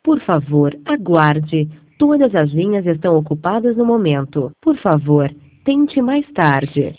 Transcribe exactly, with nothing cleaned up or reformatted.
Por favor, aguarde. Todas as linhas estão ocupadas no momento. Por favor, tente mais tarde.